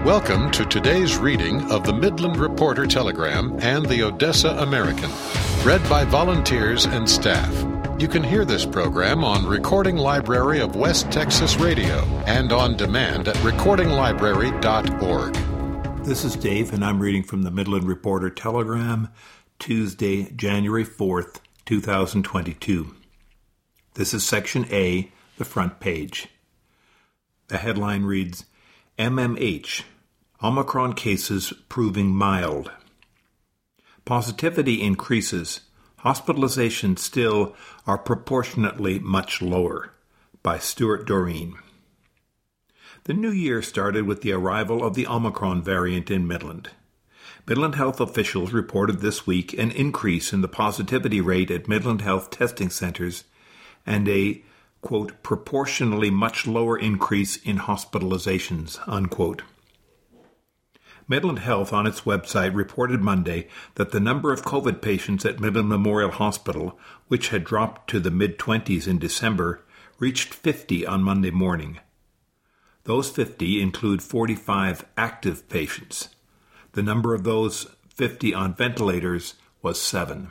Welcome to today's reading of the Midland Reporter Telegram and the Odessa American, read by volunteers and staff. You can hear this program on Recording Library of West Texas Radio and on demand at recordinglibrary.org. This is Dave, and I'm reading from the Midland Reporter Telegram, Tuesday, January 4th, 2022. This is Section A, the front page. The headline reads, MMH, Omicron cases proving mild. Positivity increases. Hospitalizations still are proportionately much lower. By Stuart Doreen. The new year started with the arrival of the Omicron variant in Midland. Midland Health officials reported this week an increase in the positivity rate at Midland Health testing centers and a, quote, proportionally much lower increase in hospitalizations, unquote. Midland Health on its website reported Monday that the number of COVID patients at Midland Memorial Hospital, which had dropped to the mid-20s in December, reached 50 on Monday morning. Those 50 include 45 active patients. The number of those 50 on ventilators was 7.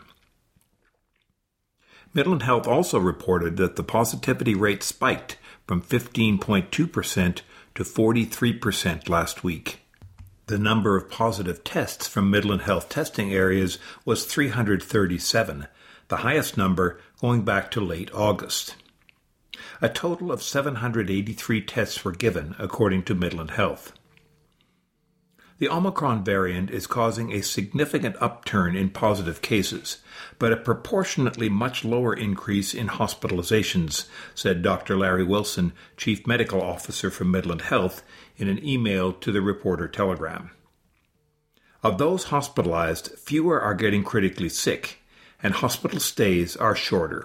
Midland Health also reported that the positivity rate spiked from 15.2% to 43% last week. The number of positive tests from Midland Health testing areas was 337, the highest number going back to late August. A total of 783 tests were given, according to Midland Health. The Omicron variant is causing a significant upturn in positive cases, but a proportionately much lower increase in hospitalizations, said Dr. Larry Wilson, Chief Medical Officer for Midland Health, in an email to the Reporter Telegram. Of those hospitalized, fewer are getting critically sick, and hospital stays are shorter.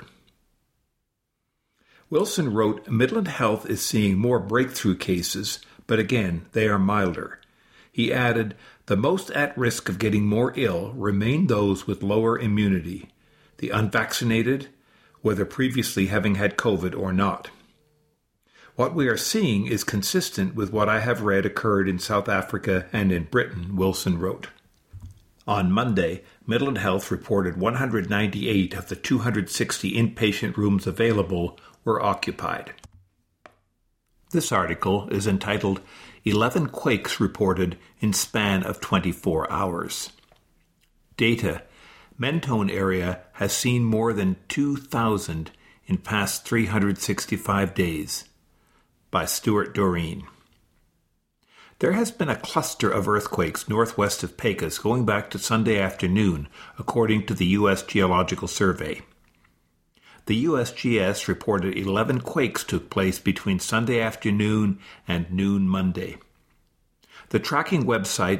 Wilson wrote, Midland Health is seeing more breakthrough cases, but again, they are milder. He added, the most at risk of getting more ill remain those with lower immunity, the unvaccinated, whether previously having had COVID or not. What we are seeing is consistent with what I have read occurred in South Africa and in Britain, Wilson wrote. On Monday, Midland Health reported 198 of the 260 inpatient rooms available were occupied. This article is entitled 11 Quakes Reported in Span of 24 Hours. Data: Mentone area has seen more than 2,000 in past 365 days. By Stuart Doreen. There has been a cluster of earthquakes northwest of Pecos going back to Sunday afternoon, according to the U.S. Geological Survey. The USGS reported 11 quakes took place between Sunday afternoon and noon Monday. The tracking website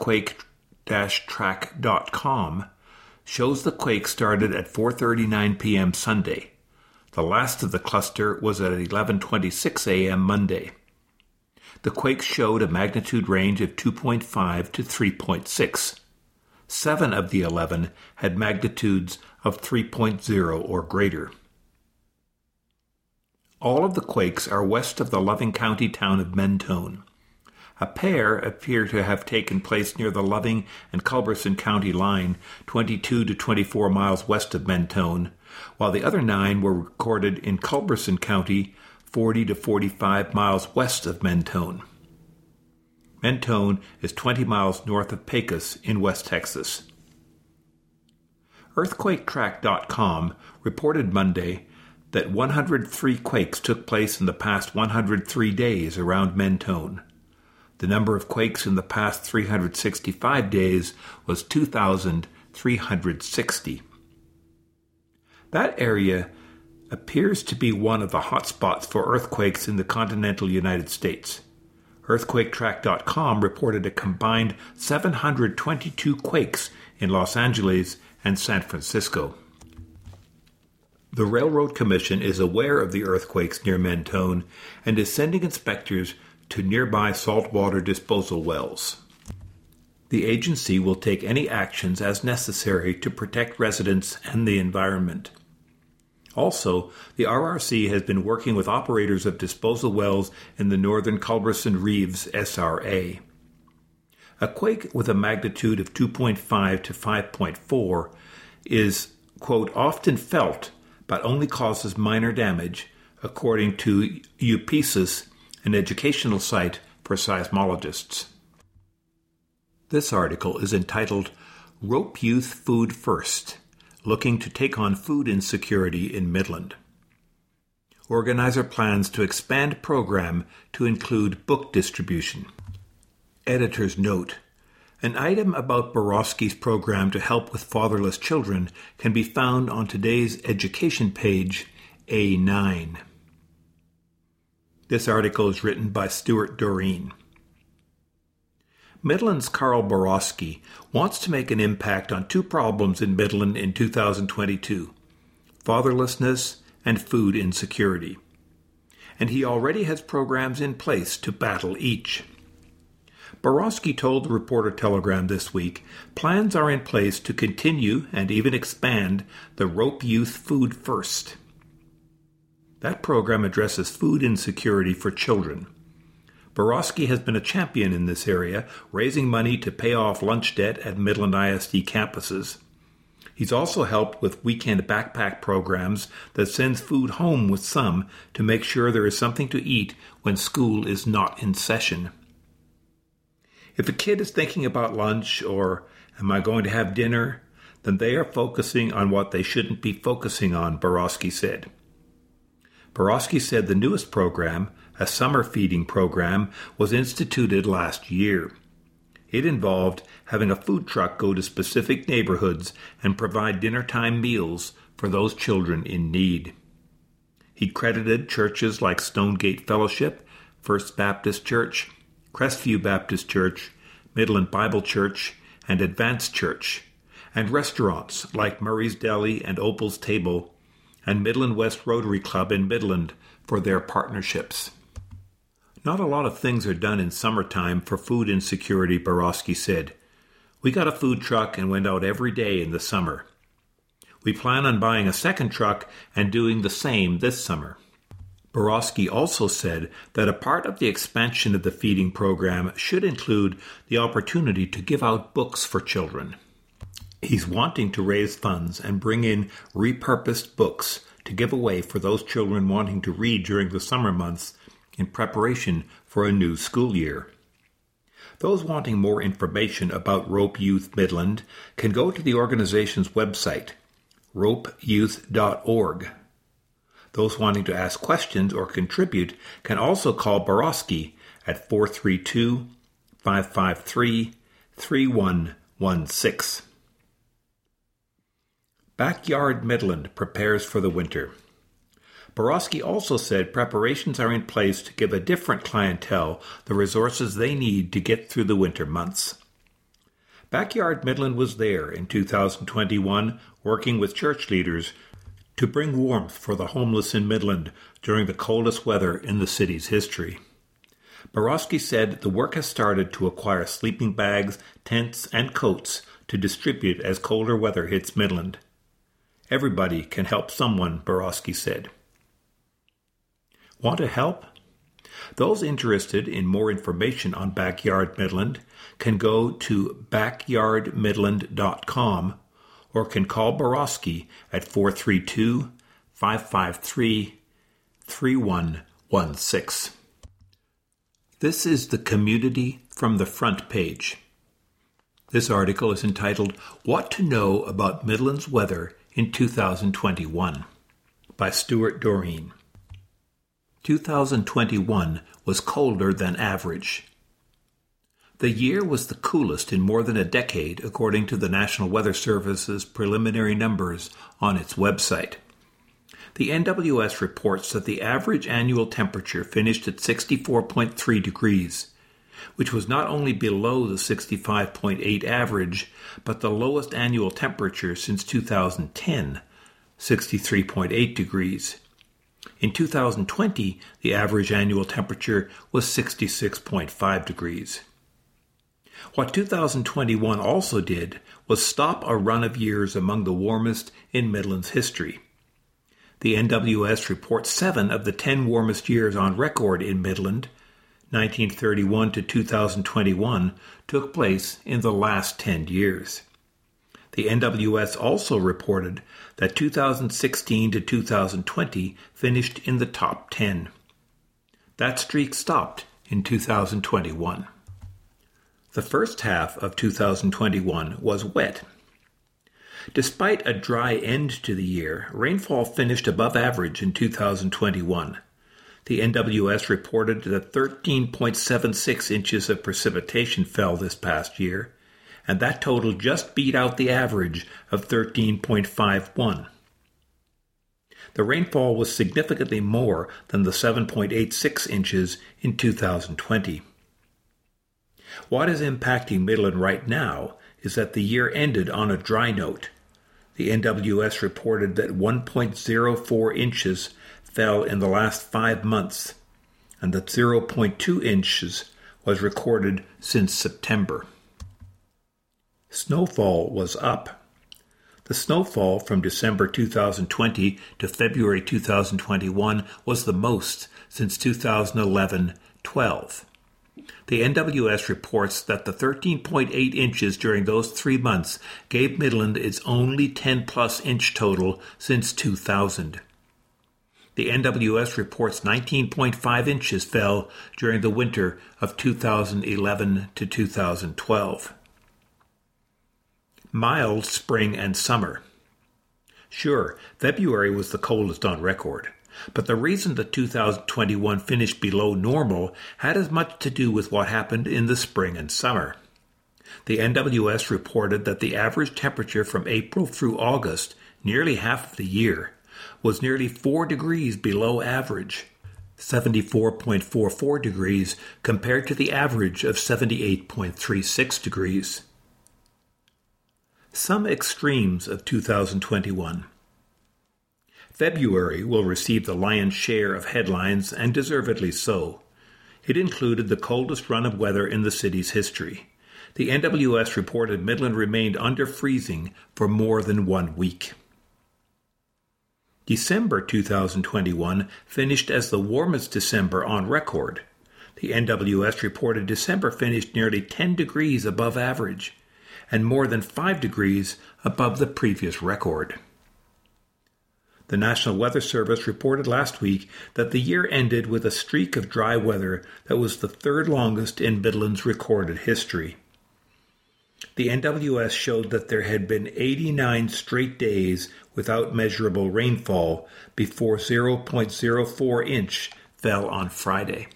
earthquake-track.com shows the quake started at 4:39 p.m. Sunday. The last of the cluster was at 11:26 a.m. Monday. The quake showed a magnitude range of 2.5 to 3.6. 7 of the 11 had magnitudes of 3.0 or greater. All of the quakes are west of the Loving County town of Mentone. A pair appear to have taken place near the Loving and Culberson County line, 22 to 24 miles west of Mentone, while the other 9 were recorded in Culberson County, 40 to 45 miles west of Mentone. Mentone is 20 miles north of Pecos in West Texas. EarthquakeTrack.com reported Monday that 103 quakes took place in the past 103 days around Mentone. The number of quakes in the past 365 days was 2,360. That area appears to be one of the hotspots for earthquakes in the continental United States. EarthquakeTrack.com reported a combined 722 quakes in Los Angeles and San Francisco. The Railroad Commission is aware of the earthquakes near Mentone and is sending inspectors to nearby saltwater disposal wells. The agency will take any actions as necessary to protect residents and the environment. Also, the RRC has been working with operators of disposal wells in the northern Culberson Reeves SRA. A quake with a magnitude of 2.5 to 5.4 is, quote, often felt but only causes minor damage, according to EUPESIS, an educational site for seismologists. This article is entitled Rope Youth Food First, Looking to Take on Food Insecurity in Midland. Organizer plans to expand program to include book distribution. Editor's note: an item about Borowski's program to help with fatherless children can be found on today's education page, A9. This article is written by Stuart Doreen. Midland's Carl Borowski wants to make an impact on two problems in Midland in 2022, fatherlessness and food insecurity. And he already has programs in place to battle each. Borowski told the Reporter-Telegram this week plans are in place to continue and even expand the Rope Youth Food First. That program addresses food insecurity for children. Borowski has been a champion in this area, raising money to pay off lunch debt at Midland ISD campuses. He's also helped with weekend backpack programs that sends food home with some to make sure there is something to eat when school is not in session. If a kid is thinking about lunch or, am I going to have dinner, then they are focusing on what they shouldn't be focusing on, Borowski said. Borowski said the newest program, a summer feeding program, was instituted last year. It involved having a food truck go to specific neighborhoods and provide dinnertime meals for those children in need. He credited churches like Stonegate Fellowship, First Baptist Church, Crestview Baptist Church, Midland Bible Church, and Advanced Church, and restaurants like Murray's Deli and Opal's Table, and Midland West Rotary Club in Midland for their partnerships. Not a lot of things are done in summertime for food insecurity, Borowski said. We got a food truck and went out every day in the summer. We plan on buying a second truck and doing the same this summer. Borowski also said that a part of the expansion of the feeding program should include the opportunity to give out books for children. He's wanting to raise funds and bring in repurposed books to give away for those children wanting to read during the summer months in preparation for a new school year. Those wanting more information about Rope Youth Midland can go to the organization's website, ropeyouth.org. Those wanting to ask questions or contribute can also call Borowski at 432-553-3116. Backyard Midland prepares for the winter. Borowski also said preparations are in place to give a different clientele the resources they need to get through the winter months. Backyard Midland was there in 2021 working with church leaders to bring warmth for the homeless in Midland during the coldest weather in the city's history. Borowski said the work has started to acquire sleeping bags, tents, and coats to distribute as colder weather hits Midland. Everybody can help someone, Borowski said. Want to help? Those interested in more information on Backyard Midland can go to backyardmidland.com or can call Borowski at 432-553-3116. This is the community from the front page. This article is entitled What to Know About Midland's Weather in 2021 by Stuart Doreen. 2021 was colder than average. The year was the coolest in more than a decade, according to the National Weather Service's preliminary numbers on its website. The NWS reports that the average annual temperature finished at 64.3 degrees, which was not only below the 65.8 average, but the lowest annual temperature since 2010, 63.8 degrees. In 2020, the average annual temperature was 66.5 degrees. What 2021 also did was stop a run of years among the warmest in Midland's history. The NWS reports 7 of the 10 warmest years on record in Midland, 1931 to 2021 took place in the last 10 years. The NWS also reported that 2016 to 2020 finished in the top 10. That streak stopped in 2021. The first half of 2021 was wet. Despite a dry end to the year, rainfall finished above average in 2021. The NWS reported that 13.76 inches of precipitation fell this past year, and that total just beat out the average of 13.51. The rainfall was significantly more than the 7.86 inches in 2020. What is impacting Midland right now is that the year ended on a dry note. The NWS reported that 1.04 inches fell in the last 5 months, and that 0.2 inches was recorded since September. Snowfall was up. The snowfall from December 2020 to February 2021 was the most since 2011-12. The NWS reports that the 13.8 inches during those 3 months gave Midland its only 10-plus inch total since 2000. The NWS reports 19.5 inches fell during the winter of 2011 to 2012. Mild spring and summer. Sure, February was the coldest on record, but the reason that 2021 finished below normal had as much to do with what happened in the spring and summer. The NWS reported that the average temperature from April through August, nearly half of the year, was nearly 4 degrees below average, 74.44 degrees compared to the average of 78.36 degrees. Some extremes of 2021. February will receive the lion's share of headlines, and deservedly so. It included the coldest run of weather in the city's history. The NWS reported Midland remained under freezing for more than 1 week. December 2021 finished as the warmest December on record. The NWS reported December finished nearly 10 degrees above average, and more than 5 degrees above the previous record. The National Weather Service reported last week that the year ended with a streak of dry weather that was the third longest in Midland's recorded history. The NWS showed that there had been 89 straight days without measurable rainfall before 0.04 inch fell on Friday.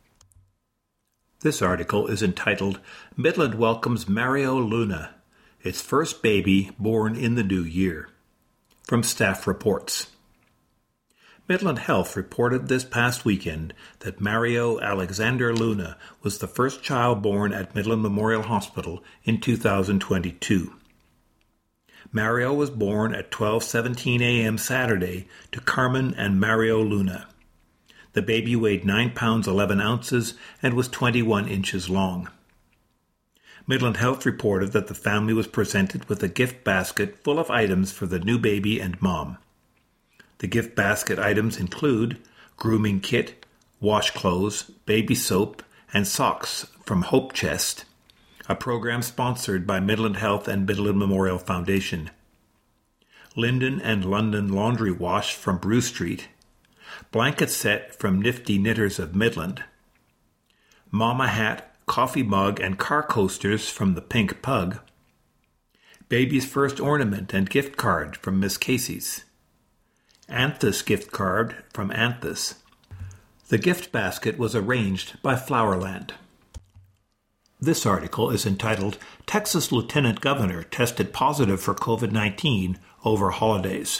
This article is entitled, Midland Welcomes Mario Luna, its first baby born in the new year. From Staff Reports. Midland Health reported this past weekend that Mario Alexander Luna was the first child born at Midland Memorial Hospital in 2022. Mario was born at 12:17 a.m. Saturday to Carmen and Mario Luna. The baby weighed 9 pounds 11 ounces and was 21 inches long. Midland Health reported that the family was presented with a gift basket full of items for the new baby and mom. The gift basket items include grooming kit, wash clothes, baby soap, and socks from Hope Chest, a program sponsored by Midland Health and Midland Memorial Foundation. Linden and London Laundry Wash from Brew Street, blanket set from Nifty Knitters of Midland, mama hat, coffee mug, and car coasters from the Pink Pug, baby's first ornament and gift card from Miss Casey's, Anthus gift card from Anthus. The gift basket was arranged by Flowerland. This article is entitled, Texas Lieutenant Governor Tested Positive for COVID-19 Over Holidays.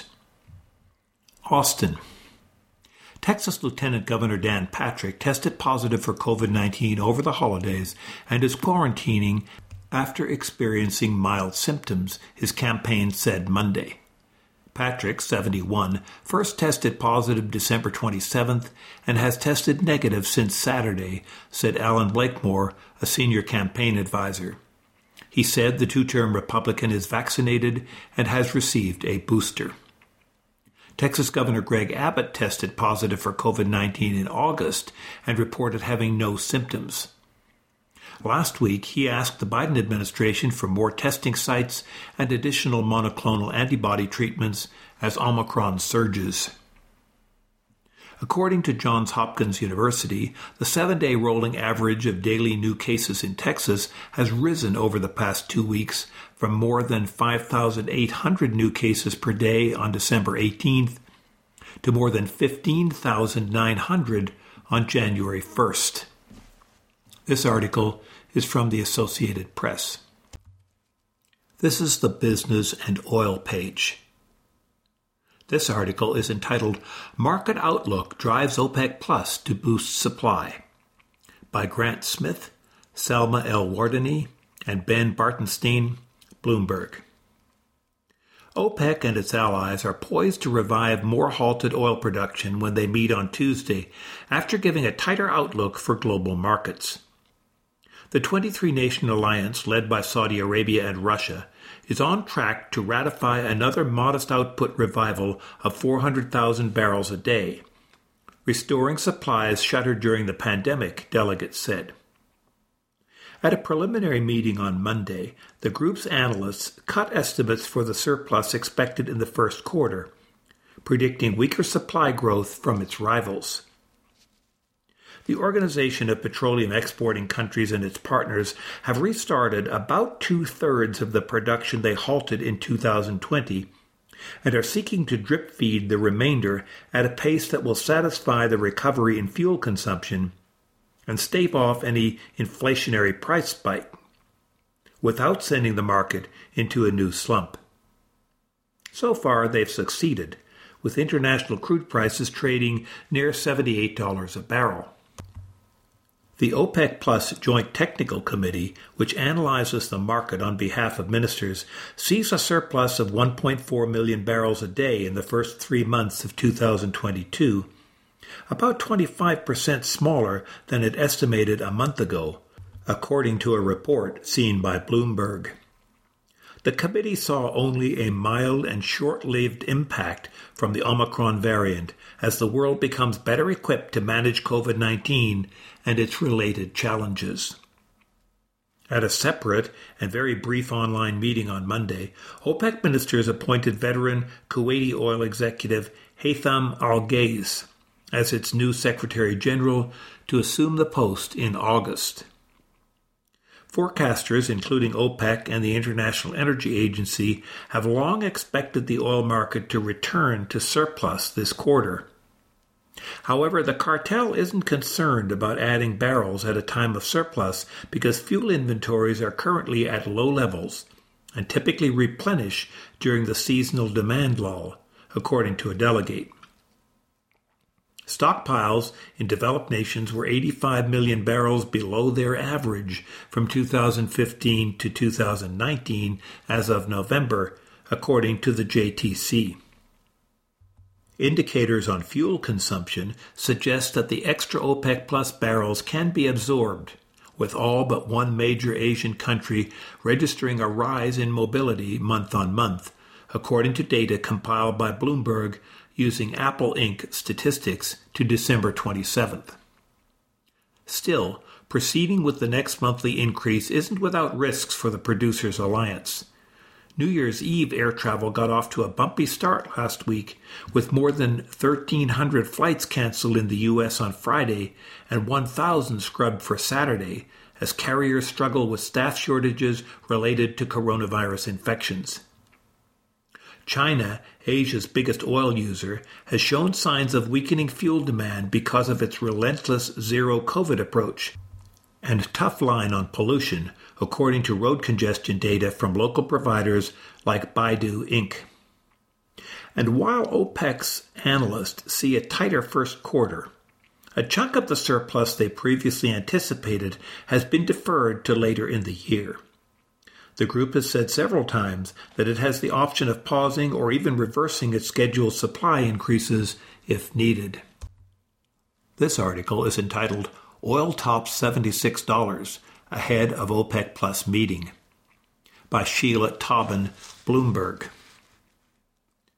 Austin. Texas Lieutenant Governor Dan Patrick tested positive for COVID-19 over the holidays and is quarantining after experiencing mild symptoms, his campaign said Monday. Patrick, 71, first tested positive December 27th and has tested negative since Saturday, said Alan Blakemore, a senior campaign advisor. He said the two-term Republican is vaccinated and has received a booster. Texas Governor Greg Abbott tested positive for COVID-19 in August and reported having no symptoms. Last week, he asked the Biden administration for more testing sites and additional monoclonal antibody treatments as Omicron surges. According to Johns Hopkins University, the 7-day rolling average of daily new cases in Texas has risen over the past 2 weeks from more than 5,800 new cases per day on December 18th to more than 15,900 on January 1st. This article is from the Associated Press. This is the Business and Oil page. This article is entitled Market Outlook Drives OPEC Plus to Boost Supply by Grant Smith, Salma L. Wardeni, and Ben Bartenstein, Bloomberg. OPEC and its allies are poised to revive more halted oil production when they meet on Tuesday after giving a tighter outlook for global markets. The 23-nation alliance, led by Saudi Arabia and Russia, is on track to ratify another modest output revival of 400,000 barrels a day, restoring supplies shuttered during the pandemic, delegates said. At a preliminary meeting on Monday, the group's analysts cut estimates for the surplus expected in the first quarter, predicting weaker supply growth from its rivals. The Organization of Petroleum Exporting Countries and its partners have restarted about 2/3 of the production they halted in 2020 and are seeking to drip feed the remainder at a pace that will satisfy the recovery in fuel consumption and stave off any inflationary price spike without sending the market into a new slump. So far, they've succeeded, with international crude prices trading near $78 a barrel. The OPEC Plus Joint Technical Committee, which analyzes the market on behalf of ministers, sees a surplus of 1.4 million barrels a day in the first 3 months of 2022, about 25% smaller than it estimated a month ago, according to a report seen by Bloomberg. The committee saw only a mild and short-lived impact from the Omicron variant as the world becomes better equipped to manage COVID-19 and its related challenges. At a separate and very brief online meeting on Monday, OPEC ministers appointed veteran Kuwaiti oil executive Haytham Al-Ghais as its new Secretary General to assume the post in August. Forecasters, including OPEC and the International Energy Agency, have long expected the oil market to return to surplus this quarter. However, the cartel isn't concerned about adding barrels at a time of surplus because fuel inventories are currently at low levels and typically replenish during the seasonal demand lull, according to a delegate. Stockpiles in developed nations were 85 million barrels below their average from 2015 to 2019 as of November, according to the JTC. Indicators on fuel consumption suggest that the extra OPEC Plus barrels can be absorbed, with all but one major Asian country registering a rise in mobility month on month, according to data compiled by Bloomberg using Apple Inc. statistics to December 27th. Still, proceeding with the next monthly increase isn't without risks for the Producers Alliance. New Year's Eve air travel got off to a bumpy start last week, with more than 1,300 flights canceled in the U.S. on Friday and 1,000 scrubbed for Saturday, as carriers struggle with staff shortages related to coronavirus infections. China, Asia's biggest oil user, has shown signs of weakening fuel demand because of its relentless zero-COVID approach and tough line on pollution, according to road congestion data from local providers like Baidu Inc. And while OPEC's analysts see a tighter first quarter, a chunk of the surplus they previously anticipated has been deferred to later in the year. The group has said several times that it has the option of pausing or even reversing its scheduled supply increases if needed. This article is entitled Oil Tops $76 Ahead of OPEC Plus Meeting by Sheila Tobin, Bloomberg.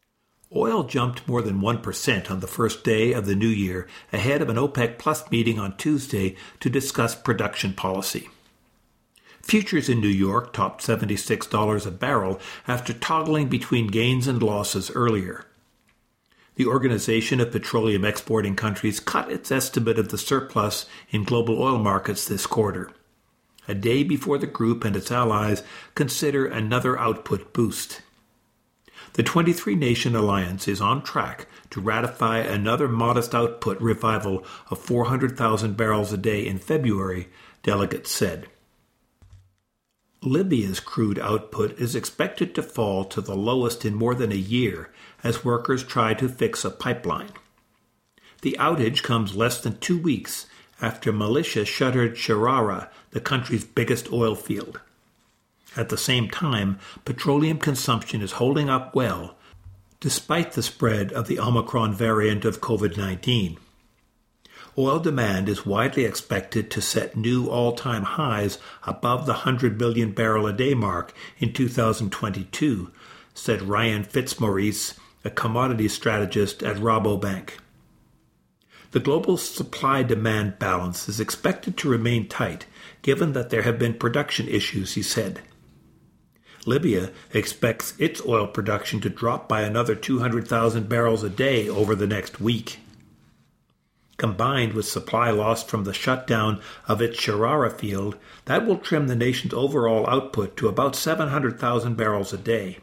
Oil jumped more than 1% on the first day of the new year ahead of an OPEC Plus meeting on Tuesday to discuss production policy. Futures in New York topped $76 a barrel after toggling between gains and losses earlier. The Organization of Petroleum Exporting Countries cut its estimate of the surplus in global oil markets this quarter, a day before the group and its allies consider another output boost. The 23-nation alliance is on track to ratify another modest output revival of 400,000 barrels a day in February, delegates said. Libya's crude output is expected to fall to the lowest in more than a year as workers try to fix a pipeline. The outage comes less than 2 weeks after militia shuttered Sharara, the country's biggest oil field. At the same time, petroleum consumption is holding up well, despite the spread of the Omicron variant of COVID-19. Oil demand is widely expected to set new all-time highs above the 100 million barrel a day mark in 2022, said Ryan Fitzmaurice, a commodity strategist at Rabobank. The global supply-demand balance is expected to remain tight, given that there have been production issues, he said. Libya expects its oil production to drop by another 200,000 barrels a day over the next week. Combined with supply lost from the shutdown of its Sharara field, that will trim the nation's overall output to about 700,000 barrels a day.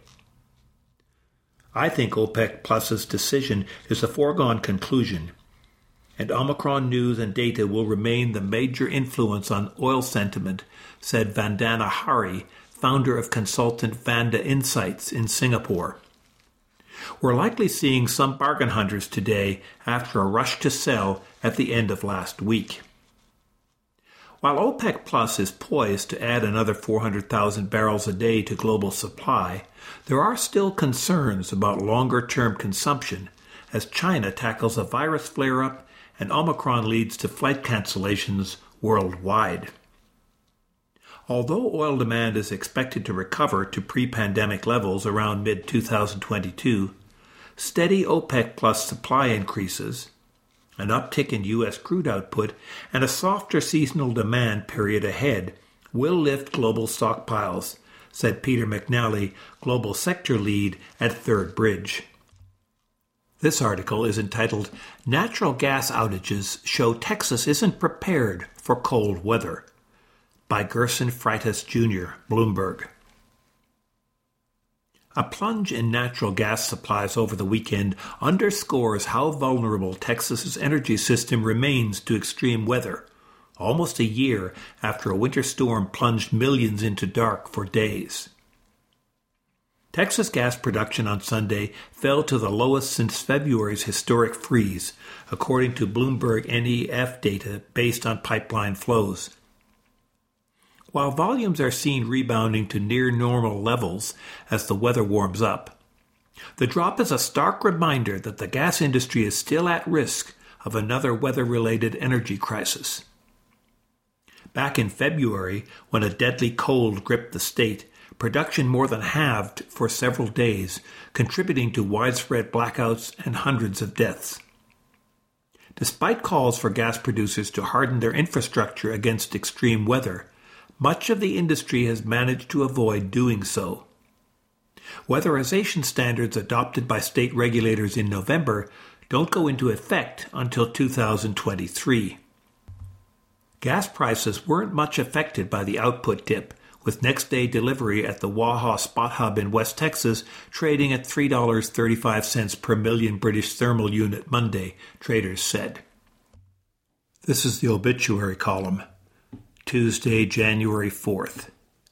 I think OPEC Plus's decision is a foregone conclusion, and Omicron news and data will remain the major influence on oil sentiment, said Vandana Hari, founder of consultant Vanda Insights in Singapore. We're likely seeing some bargain hunters today after a rush to sell at the end of last week. While OPEC Plus is poised to add another 400,000 barrels a day to global supply, there are still concerns about longer-term consumption as China tackles a virus flare-up and Omicron leads to flight cancellations worldwide. Although oil demand is expected to recover to pre-pandemic levels around mid-2022, steady OPEC Plus supply increases, an uptick in U.S. crude output, and a softer seasonal demand period ahead will lift global stockpiles, said Peter McNally, global sector lead at Third Bridge. This article is entitled, "Natural Gas Outages Show Texas Isn't Prepared for Cold Weather," by Gerson Freitas Jr., Bloomberg. A plunge in natural gas supplies over the weekend underscores how vulnerable Texas's energy system remains to extreme weather, almost a year after a winter storm plunged millions into dark for days. Texas gas production on Sunday fell to the lowest since February's historic freeze, according to Bloomberg NEF data based on pipeline flows. While volumes are seen rebounding to near normal levels as the weather warms up, the drop is a stark reminder that the gas industry is still at risk of another weather-related energy crisis. Back in February, when a deadly cold gripped the state, production more than halved for several days, contributing to widespread blackouts and hundreds of deaths. Despite calls for gas producers to harden their infrastructure against extreme weather, much of the industry has managed to avoid doing so. Weatherization standards adopted by state regulators in November don't go into effect until 2023. Gas prices weren't much affected by the output dip, with next-day delivery at the Waha Spot Hub in West Texas trading at $3.35 per million British thermal unit Monday, traders said. This is the obituary column. Tuesday, January 4th.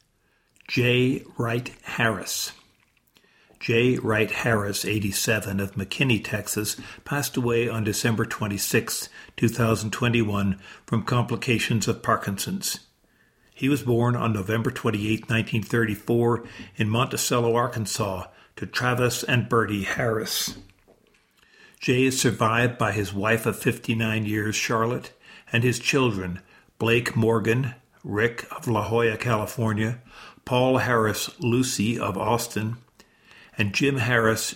J. Wright Harris. J. Wright Harris, 87, of McKinney, Texas, passed away on December 26, 2021, from complications of Parkinson's. He was born on November 28, 1934, in Monticello, Arkansas, to Travis and Bertie Harris. Jay is survived by his wife of 59 years, Charlotte, and his children, Blake Morgan, Rick of La Jolla, California, Paul Harris Lucy of Austin, and Jim Harris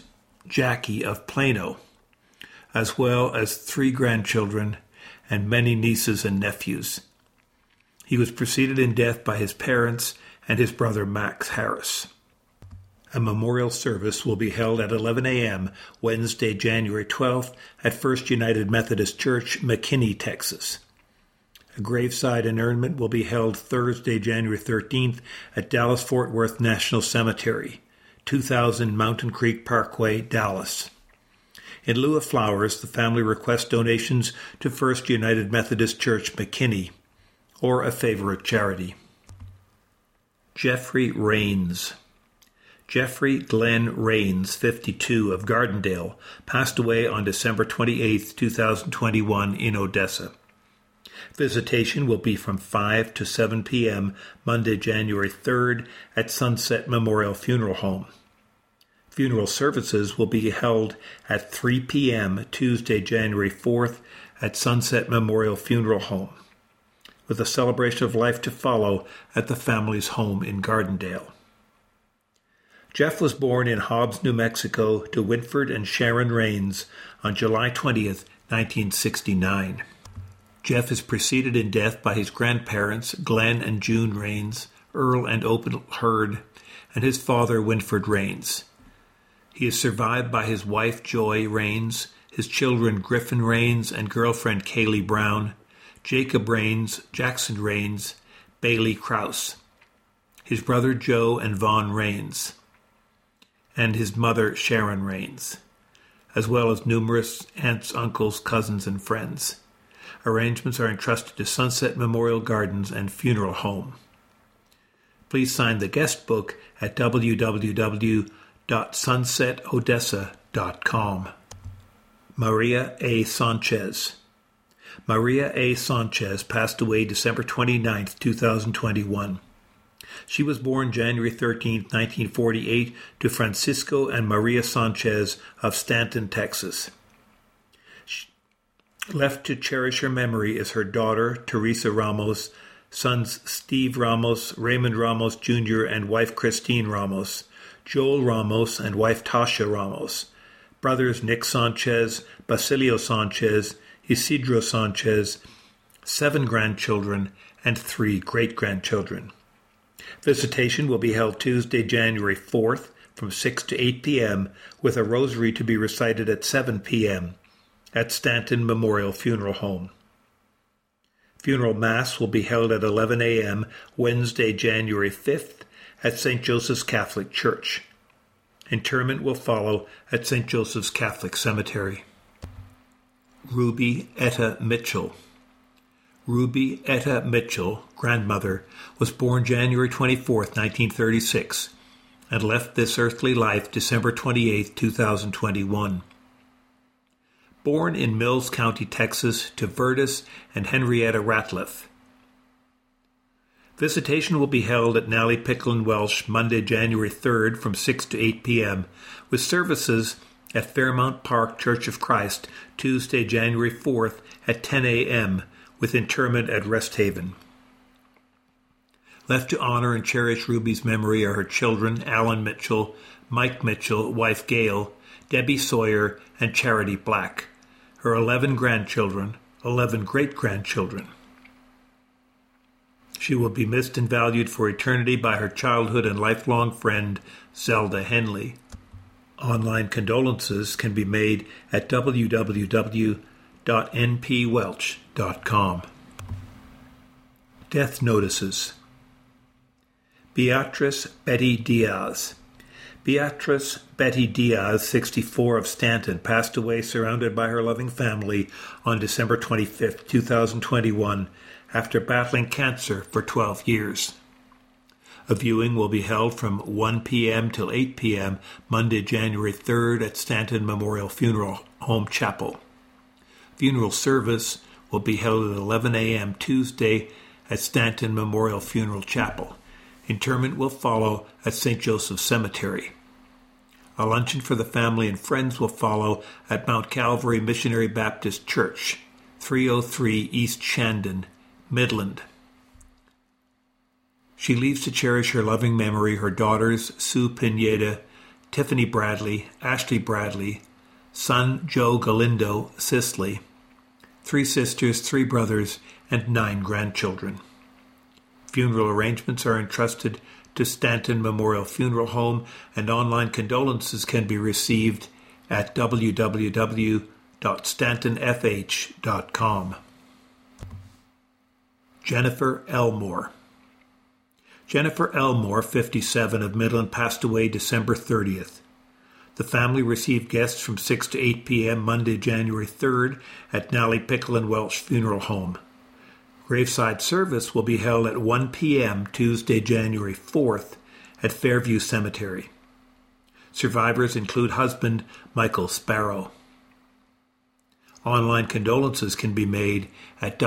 Jackie of Plano, as well as 3 grandchildren and many nieces and nephews. He was preceded in death by his parents and his brother Max Harris. A memorial service will be held at 11 a.m. Wednesday, January 12th at First United Methodist Church, McKinney, Texas. A graveside inurnment will be held Thursday, January 13th at Dallas-Fort Worth National Cemetery, 2000 Mountain Creek Parkway, Dallas. In lieu of flowers, the family requests donations to First United Methodist Church, McKinney, or a favorite charity. Jeffrey Rains. Jeffrey Glenn Rains, 52, of Gardendale, passed away on December 28, 2021 in Odessa. Visitation will be from 5 to 7 p.m. Monday, January 3rd at Sunset Memorial Funeral Home. Funeral services will be held at 3 p.m. Tuesday, January 4th at Sunset Memorial Funeral Home, with a celebration of life to follow at the family's home in Gardendale. Jeff was born in Hobbs, New Mexico, to Winford and Sharon Rains on July 20th, 1969. Jeff is preceded in death by his grandparents, Glenn and June Rains, Earl and Opal Hurd, and his father, Winford Rains. He is survived by his wife, Joy Rains, his children, Griffin Rains and girlfriend, Kaylee Brown, Jacob Rains, Jackson Rains, Bailey Krause, his brother Joe and Vaughn Rains, and his mother Sharon Rains, as well as numerous aunts, uncles, cousins, and friends. Arrangements are entrusted to Sunset Memorial Gardens and Funeral Home. Please sign the guest book at www.sunsetodessa.com. Maria A. Sanchez. Maria A. Sanchez passed away December 29, 2021. She was born January 13, 1948, to Francisco and Maria Sanchez of Stanton, Texas. Left to cherish her memory is her daughter, Teresa Ramos, sons Steve Ramos, Raymond Ramos Jr., and wife Christine Ramos, Joel Ramos and wife Tasha Ramos, brothers Nick Sanchez, Basilio Sanchez, Isidro Sanchez, 7 grandchildren, and 3 great-grandchildren. Visitation will be held Tuesday, January 4th from 6 to 8 p.m. with a rosary to be recited at 7 p.m. at Stanton Memorial Funeral Home. Funeral Mass will be held at 11 a.m. Wednesday, January 5th at St. Joseph's Catholic Church. Interment will follow at St. Joseph's Catholic Cemetery. Ruby Etta Mitchell. Ruby Etta Mitchell, grandmother, was born January 24, 1936, and left this earthly life December 28, 2021. Born in Mills County, Texas, to Vertus and Henrietta Ratliff. Visitation will be held at Nally Pickle & Welsh Monday, January 3rd from 6 to 8 p.m., with services at Fairmount Park Church of Christ Tuesday, January 4th at 10 a.m., with interment at Rest Haven. Left to honor and cherish Ruby's memory are her children, Alan Mitchell, Mike Mitchell, wife Gail, Debbie Sawyer, and Charity Black, her 11 grandchildren, 11 great-grandchildren. She will be missed and valued for eternity by her childhood and lifelong friend, Zelda Henley. Online condolences can be made at www.npwelch.com. Death notices. Beatrice Betty Diaz. Beatrice Betty Diaz, 64, of Stanton, passed away surrounded by her loving family on December 25, 2021, after battling cancer for 12 years. A viewing will be held from 1 p.m. till 8 p.m. Monday, January 3rd at Stanton Memorial Funeral Home Chapel. Funeral service will be held at 11 a.m. Tuesday at Stanton Memorial Funeral Chapel. Interment will follow at St. Joseph's Cemetery. A luncheon for the family and friends will follow at Mount Calvary Missionary Baptist Church, 303 East Shandon, Midland. She leaves to cherish her loving memory her daughters Sue Pineda, Tiffany Bradley, Ashley Bradley, son Joe Galindo Sisley, 3 sisters, 3 brothers, and 9 grandchildren. Funeral arrangements are entrusted to Stanton Memorial Funeral Home, and online condolences can be received at www.stantonfh.com. Jennifer Elmore. Jennifer Elmore, 57, of Midland, passed away December 30th. The family received guests from 6 to 8 p.m. Monday, January 3rd at Nally Pickle and Welch Funeral Home. Graveside service will be held at 1 p.m. Tuesday, January 4th at Fairview Cemetery. Survivors include husband Michael Sparrow. Online condolences can be made at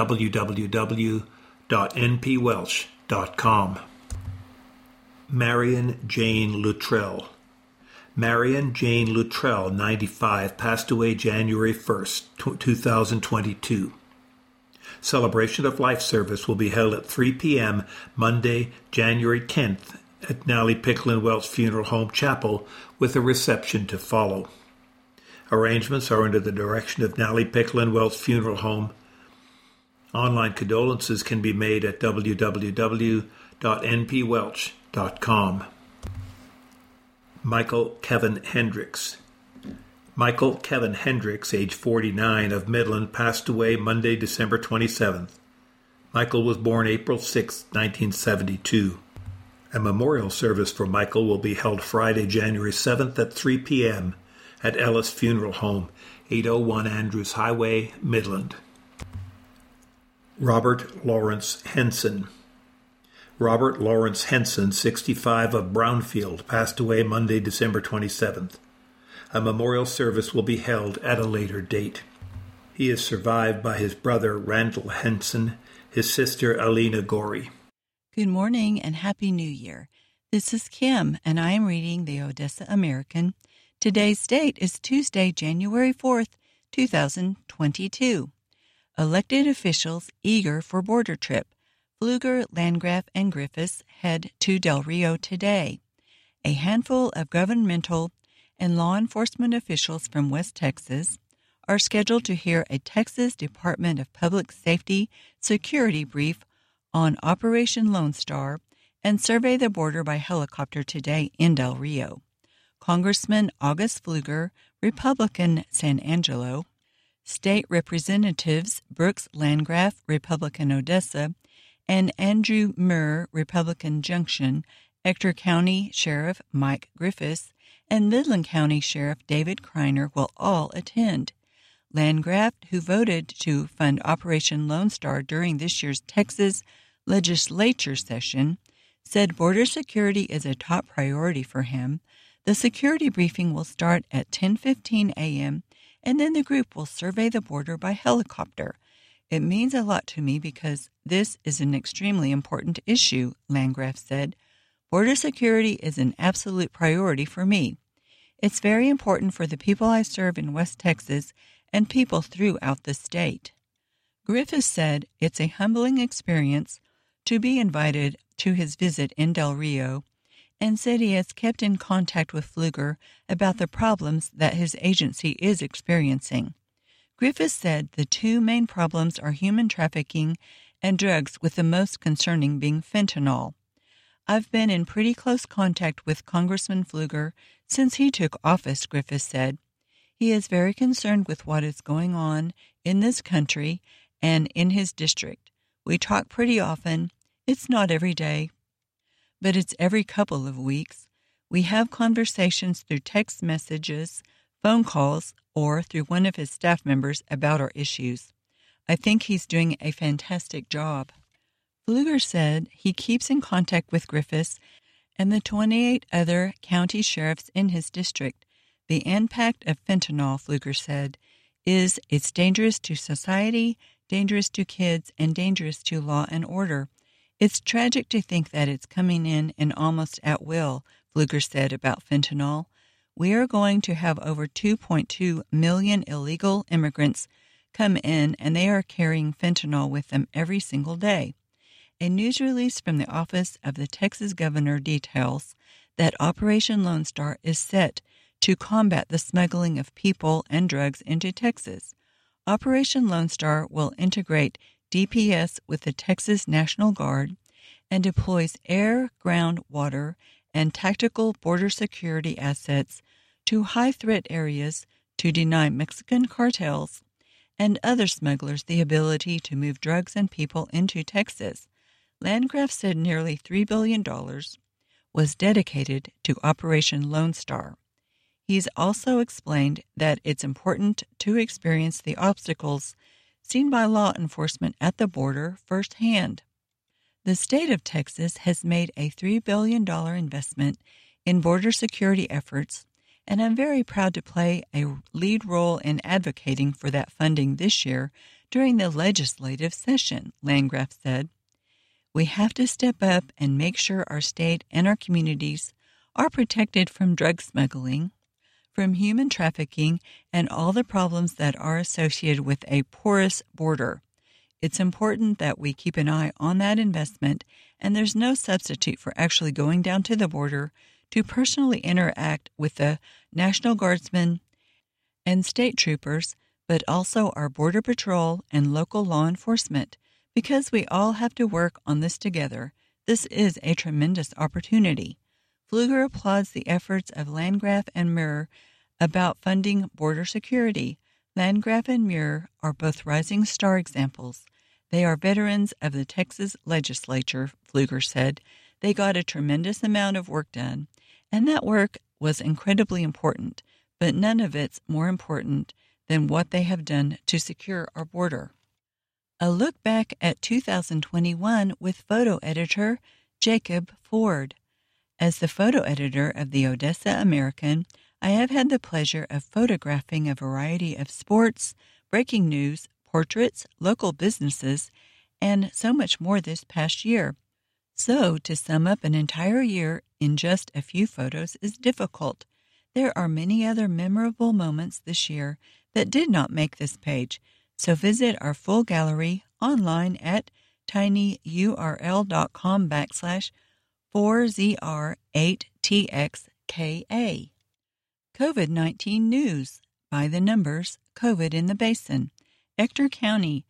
www.npwelch.com. Marion Jane Luttrell. Marion Jane Luttrell, 95, passed away January 1st, 2022. Celebration of Life service will be held at 3 p.m. Monday, January 10th at Nally Pickle and Welch Funeral Home Chapel with a reception to follow. Arrangements are under the direction of Nally Pickle and Welch Funeral Home. Online condolences can be made at www.npwelch.com. Michael Kevin Hendricks. Michael Kevin Hendricks, age 49, of Midland, passed away Monday, December 27th. Michael was born April 6, 1972. A memorial service for Michael will be held Friday, January 7th at 3 p.m. at Ellis Funeral Home, 801 Andrews Highway, Midland. Robert Lawrence Henson. Robert Lawrence Henson, 65, of Brownfield, passed away Monday, December 27th. A memorial service will be held at a later date. He is survived by his brother Randall Henson, his sister Alina Gorey. Good morning and Happy New Year. This is Kim, and I am reading the Odessa American. Today's date is Tuesday, January 4th, 2022. Elected officials eager for border trip. Pfluger, Landgraf, and Griffiths head to Del Rio today. A handful of governmental and law enforcement officials from West Texas are scheduled to hear a Texas Department of Public Safety security brief on Operation Lone Star and survey the border by helicopter today in Del Rio. Congressman August Pfluger, Republican, San Angelo, State Representatives Brooks Landgraf, Republican, Odessa, and Andrew Murr, Republican, Junction, Ector County Sheriff Mike Griffiths, and Midland County Sheriff David Kreiner will all attend. Landgraf, who voted to fund Operation Lone Star during this year's Texas legislature session, said border security is a top priority for him. The security briefing will start at 10:15 a.m., and then the group will survey the border by helicopter. It means a lot to me because this is an extremely important issue, Landgraf said. Border security is an absolute priority for me. It's very important for the people I serve in West Texas and people throughout the state. Griffiths said it's a humbling experience to be invited to his visit in Del Rio, and said he has kept in contact with Pfluger about the problems that his agency is experiencing. Griffiths said the two main problems are human trafficking and drugs, with the most concerning being fentanyl. I've been in pretty close contact with Congressman Pfluger since he took office, Griffiths said. He is very concerned with what is going on in this country and in his district. We talk pretty often. It's not every day, but it's every couple of weeks. We have conversations through text messages, phone calls, or through one of his staff members about our issues. I think he's doing a fantastic job. Pfluger said he keeps in contact with Griffiths and the 28 other county sheriffs in his district. The impact of fentanyl, Pfluger said, is it's dangerous to society, dangerous to kids, and dangerous to law and order. It's tragic to think that it's coming in almost at will, Pfluger said about fentanyl. We are going to have over 2.2 million illegal immigrants come in, and they are carrying fentanyl with them every single day. A news release from the office of the Texas governor details that Operation Lone Star is set to combat the smuggling of people and drugs into Texas. Operation Lone Star will integrate DPS with the Texas National Guard and deploys air, ground, water, and tactical border security assets to high-threat areas to deny Mexican cartels and other smugglers the ability to move drugs and people into Texas. Landgraf said nearly $3 billion was dedicated to Operation Lone Star. He's also explained that it's important to experience the obstacles seen by law enforcement at the border firsthand. The state of Texas has made a $3 billion investment in border security efforts, and I'm very proud to play a lead role in advocating for that funding this year during the legislative session, Landgraf said. We have to step up and make sure our state and our communities are protected from drug smuggling, from human trafficking, and all the problems that are associated with a porous border. It's important that we keep an eye on that investment, and there's no substitute for actually going down to the border to personally interact with the National Guardsmen and state troopers, but also our Border Patrol and local law enforcement. Because we all have to work on this together, this is a tremendous opportunity. Pfluger applauds the efforts of Landgraf and Muir about funding border security. Landgraf and Muir are both rising star examples. They are veterans of the Texas legislature, Pfluger said. They got a tremendous amount of work done, and that work was incredibly important, but none of it's more important than what they have done to secure our border. A look back at 2021 with photo editor Jacob Ford. As the photo editor of the Odessa American, I have had the pleasure of photographing a variety of sports, breaking news, portraits, local businesses, and so much more this past year. So, to sum up an entire year in just a few photos is difficult. There are many other memorable moments this year that did not make this page, so visit our full gallery online at tinyurl.com/4ZR8TXKA. COVID-19 news. By the numbers, COVID in the Basin. Ector County,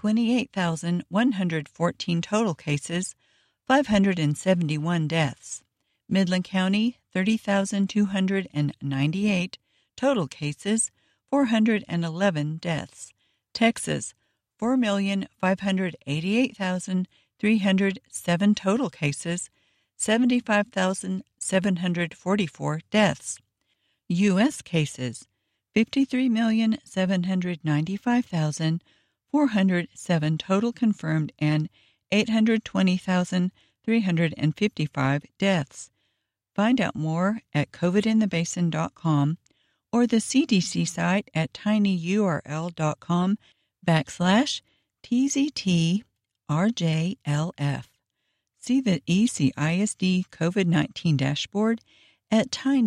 28,114 total cases, 571 deaths. Midland County, 30,298 total cases, 411 deaths. Texas, 4,588,307 total cases, 75,744 deaths. U.S. cases, 53,795,407 total confirmed and 820,355 deaths. Find out more at covidinthebasin.com or the CDC site at tinyurl.com/TZTRJLF. See the ECISD COVID-19 dashboard at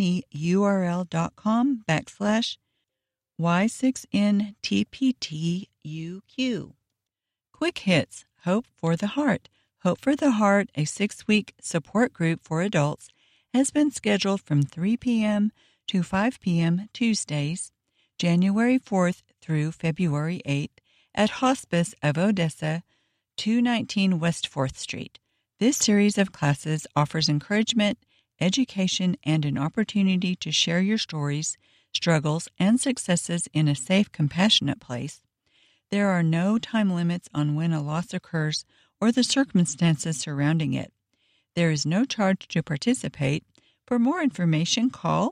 tinyurl.com/Y6NTPTUQ. Quick hits. Hope for the Heart. Hope for the Heart, a 6-week support group for adults, has been scheduled from 3 p.m. to 5 p.m. Tuesdays, January 4th through February 8th at Hospice of Odessa, 219 West 4th Street. This series of classes offers encouragement, education, and an opportunity to share your stories, struggles, and successes in a safe, compassionate place. There are no time limits on when a loss occurs or the circumstances surrounding it. There is no charge to participate. For more information, call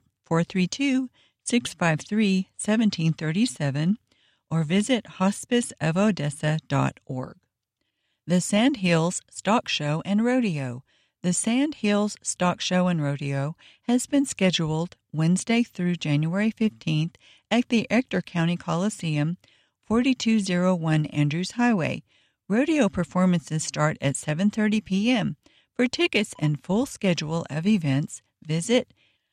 432-653-1737 or visit hospiceofodessa.org. The Sand Hills Stock Show and Rodeo. The Sand Hills Stock Show and Rodeo has been scheduled Wednesday through January 15th at the Ector County Coliseum, 4201 Andrews Highway. Rodeo performances start at 7:30 p.m. For tickets and full schedule of events, visit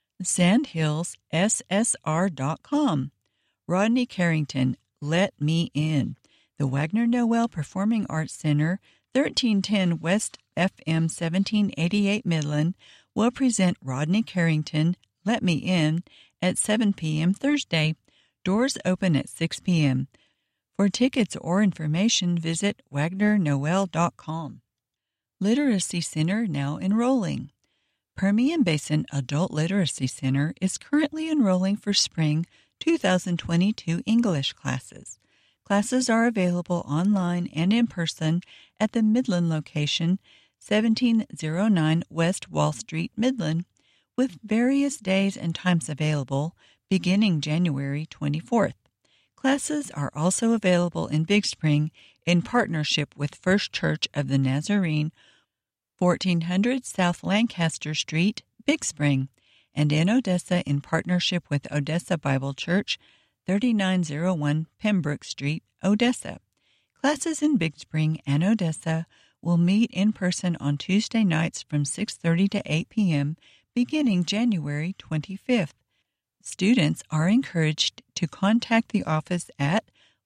sandhillsssr.com. Rodney Carrington, Let Me In. The Wagner Noel Performing Arts Center, 1310 West FM 1788 Midland, will present Rodney Carrington, Let Me In, at 7 p.m. Thursday. Doors open at 6 p.m. For tickets or information, visit wagnernoel.com. Literacy Center now enrolling. Permian Basin Adult Literacy Center is currently enrolling for spring 2022 English classes. Classes are available online and in person at the Midland location, 1709 West Wall Street, Midland, with various days and times available beginning January 24th. Classes are also available in Big Spring in partnership with First Church of the Nazarene, 1400 South Lancaster Street, Big Spring, and in Odessa in partnership with Odessa Bible Church, 3901 Pembroke Street, Odessa. Classes in Big Spring and Odessa will meet in person on Tuesday nights from 6:30 to 8 p.m. beginning January 25th. Students are encouraged to contact the office at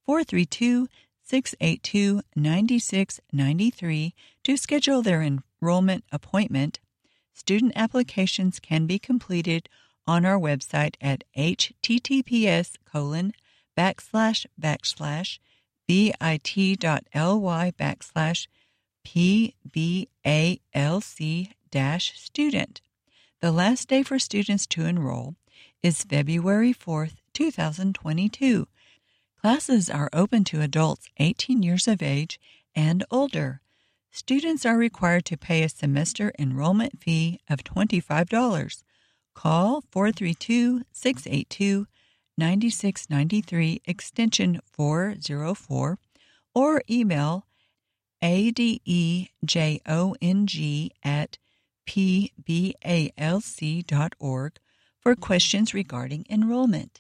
432-682-9693 to schedule their enrollment appointment. Student applications can be completed on our website at https://bit.ly/pbalc-student. The last day for students to enroll is February 4th, 2022. Classes are open to adults 18 years of age and older. Students are required to pay a semester enrollment fee of $25. Call 432-682-9693 extension 404 or email adejong@pbalc.org for questions regarding enrollment.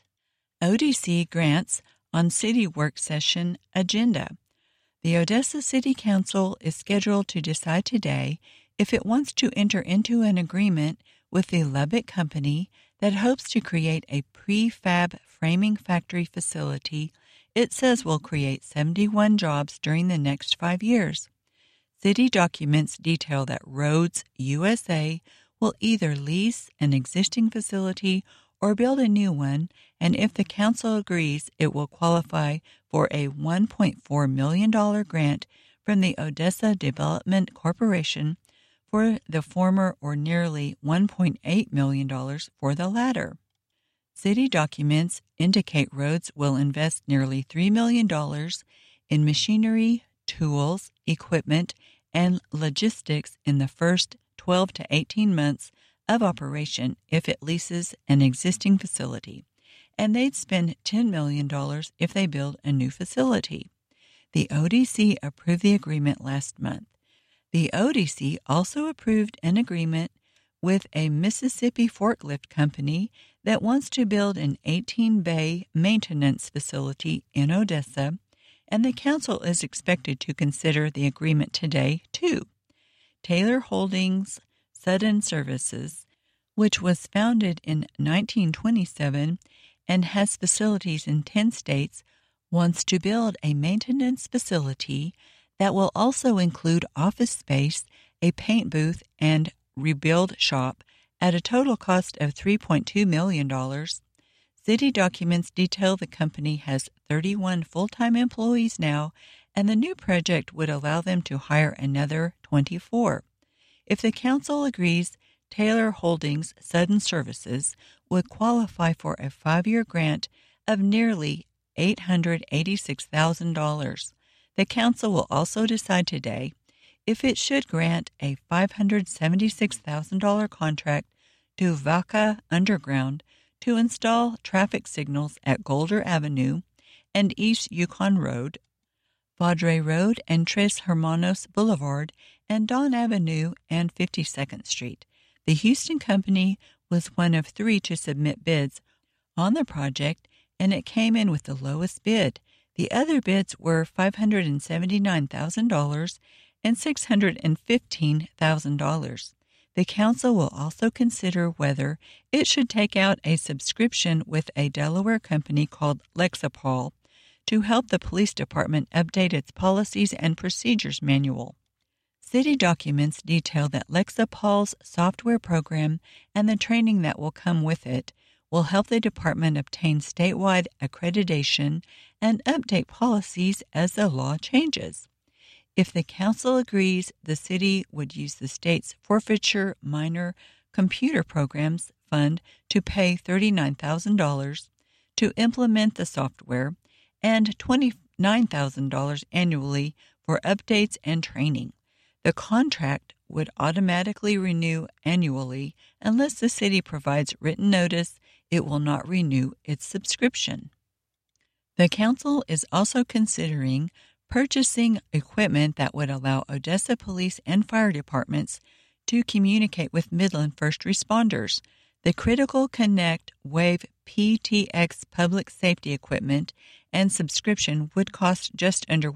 ODC grants on City Work Session agenda. The Odessa City Council is scheduled to decide today if it wants to enter into an agreement with the Lubbock Company that hopes to create a prefab framing factory facility it says will create 71 jobs during the next 5 years. City documents detail that Rhodes USA will either lease an existing facility or build a new one, and if the council agrees, it will qualify for a $1.4 million grant from the Odessa Development Corporation for the former, or nearly $1.8 million for the latter. City documents indicate Rhodes will invest nearly $3 million in machinery, tools, equipment, and logistics in the first 12 to 18 months of operation if it leases an existing facility, and they'd spend $10 million if they build a new facility. The ODC approved the agreement last month. The ODC also approved an agreement with a Mississippi forklift company that wants to build an 18-bay maintenance facility in Odessa, and the council is expected to consider the agreement today, too. Taylor Holdings Sudden Services, which was founded in 1927 and has facilities in 10 states, wants to build a maintenance facility that will also include office space, a paint booth, and rebuild shop at a total cost of $3.2 million. City documents detail the company has 31 full-time employees now, and the new project would allow them to hire another 24. If the council agrees, Taylor Holdings Sudden Services would qualify for a 5-year grant of nearly $886,000. The council will also decide today if it should grant a $576,000 contract to Vaca Underground to install traffic signals at Golder Avenue and East Yukon Road, Padre Road and Tres Hermanos Boulevard, and Dawn Avenue and 52nd Street. The Houston Company was one of 3 to submit bids on the project, and it came in with the lowest bid. The other bids were $579,000 and $615,000. The council will also consider whether it should take out a subscription with a Delaware company called Lexapol to help the police department update its policies and procedures manual. City documents detail that Lexapol's software program and the training that will come with it will help the department obtain statewide accreditation and update policies as the law changes. If the council agrees, the city would use the state's forfeiture minor computer programs fund to pay $39,000 to implement the software and $29,000 annually for updates and training. The contract would automatically renew annually unless the city provides written notice it will not renew its subscription. The council is also considering purchasing equipment that would allow Odessa police and fire departments to communicate with Midland first responders. The Critical Connect Wave PTX public safety equipment and subscription would cost just under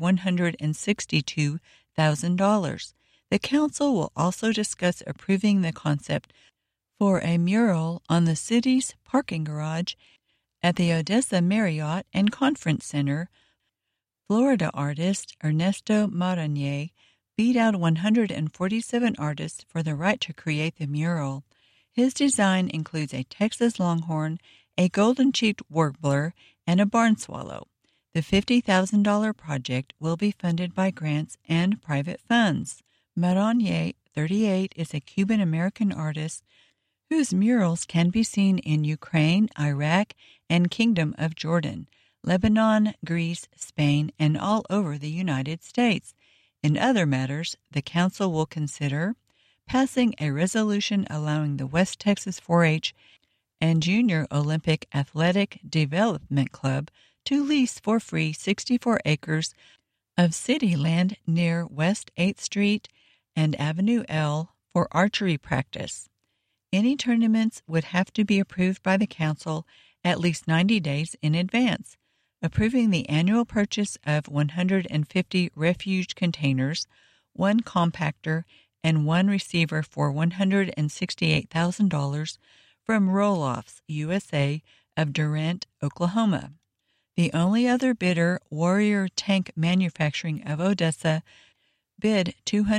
$162,000. The council will also discuss approving the concept for a mural on the city's parking garage at the Odessa Marriott and Conference Center. Florida artist Ernesto Maranier beat out 147 artists for the right to create the mural. His design includes a Texas longhorn, a golden-cheeked warbler, and a barn swallow. The $50,000 project will be funded by grants and private funds. Maranier, 38, is a Cuban-American artist whose murals can be seen in Ukraine, Iraq, and Kingdom of Jordan, Lebanon, Greece, Spain, and all over the United States. In other matters, the council will consider passing a resolution allowing the West Texas 4-H and Junior Olympic Athletic Development Club to lease for free 64 acres of city land near West 8th Street and Avenue L for archery practice. Any tournaments would have to be approved by the council at least 90 days in advance. Approving the annual purchase of 150 refuge containers, one compactor, and one receiver for $168,000 from Roll-Offs USA of Durant, Oklahoma. The only other bidder, Warrior Tank Manufacturing of Odessa, bid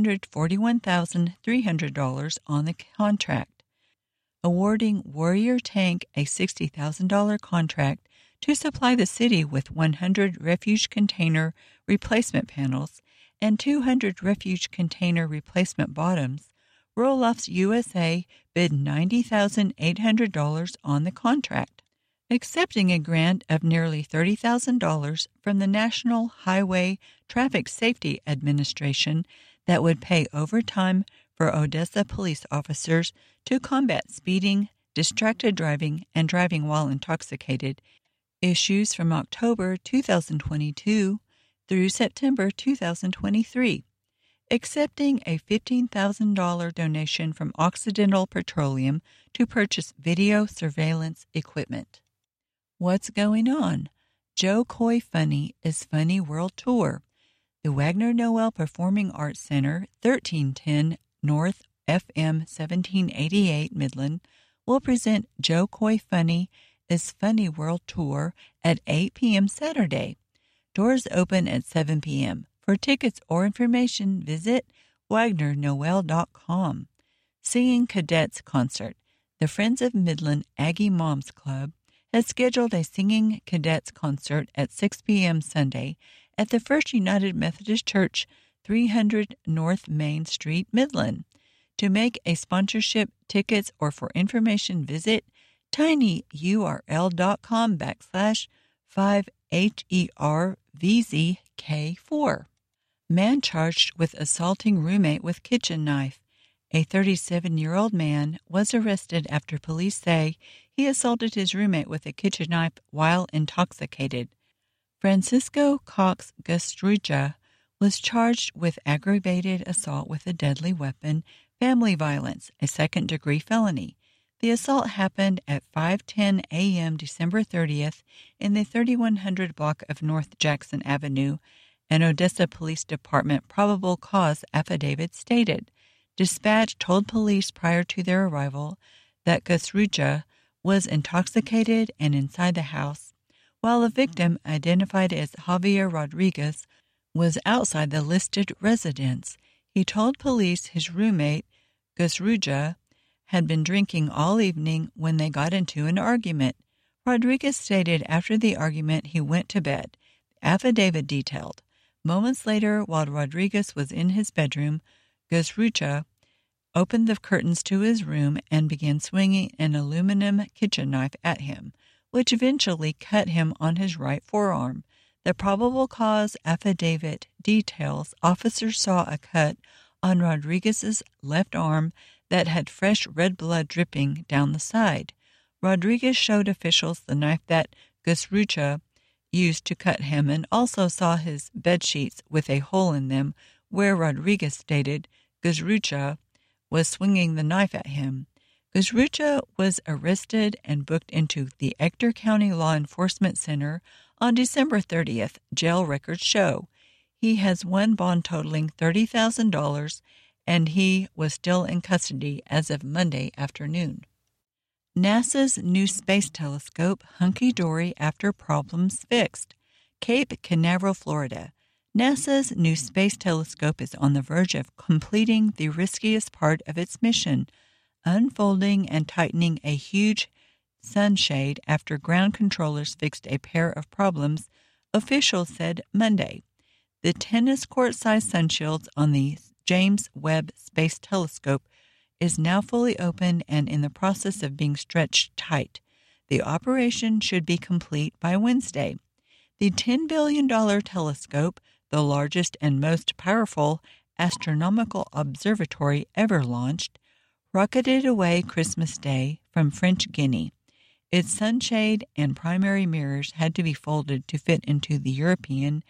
$241,300 on the contract, awarding Warrior Tank a $60,000 contract to supply the city with 100 refuge container replacement panels and 200 refuge container replacement bottoms. Roll-Offs USA bid $90,800 on the contract, accepting a grant of nearly $30,000 from the National Highway Traffic Safety Administration that would pay overtime for Odessa police officers to combat speeding, distracted driving, and driving while intoxicated issues from October 2022 through September 2023, accepting a $15,000 donation from Occidental Petroleum to purchase video surveillance equipment. What's going on? Joe Coy Funny is Funny World Tour. The Wagner Noel Performing Arts Center, 1310 North FM 1788 Midland, will present Joe Coy Funny is Funny World Tour at 8 p.m. Saturday. Doors open at 7 p.m. For tickets or information, visit WagnerNoel.com. Singing Cadets Concert. The Friends of Midland Aggie Moms Club has scheduled a Singing Cadets concert at 6 p.m. Sunday at the First United Methodist Church, 300 North Main Street, Midland. To make a sponsorship, tickets, or for information, visit tinyurl.com/5HERVZK4. Man charged with assaulting roommate with kitchen knife. A 37-year-old man was arrested after police say he assaulted his roommate with a kitchen knife while intoxicated. Francisco Cox Gastruja was charged with aggravated assault with a deadly weapon, family violence, a second-degree felony. The assault happened at 5:10 a.m. December 30th in the 3100 block of North Jackson Avenue, an Odessa Police Department probable cause affidavit stated. Dispatch told police prior to their arrival that Gastruja was intoxicated and inside the house, while the victim, identified as Javier Rodriguez, was outside the listed residence. He told police his roommate, Gus Ruja, had been drinking all evening when they got into an argument. Rodriguez stated after the argument he went to bed. The affidavit detailed. Moments later, while Rodriguez was in his bedroom, Gus Ruja opened the curtains to his room and began swinging an aluminum kitchen knife at him, which eventually cut him on his right forearm. The probable cause affidavit details officers saw a cut on Rodriguez's left arm that had fresh red blood dripping down the side. Rodriguez showed officials the knife that Gus Ruja used to cut him and also saw his bed sheets with a hole in them where Rodriguez stated Gus Ruja was swinging the knife at him. Gus Ruja was arrested and booked into the Ector County Law Enforcement Center on December 30th, jail records show. He has one bond totaling $30,000, and he was still in custody as of Monday afternoon. NASA's new space telescope hunky-dory after problems fixed. Cape Canaveral, Florida. NASA's new space telescope is on the verge of completing the riskiest part of its mission, unfolding and tightening a huge sunshade after ground controllers fixed a pair of problems, officials said Monday. The tennis court-sized sunshields on the James Webb Space Telescope is now fully open and in the process of being stretched tight. The operation should be complete by Wednesday. The $10 billion telescope, the largest and most powerful astronomical observatory ever launched, rocketed away Christmas Day from French Guiana. Its sunshade and primary mirrors had to be folded to fit into the European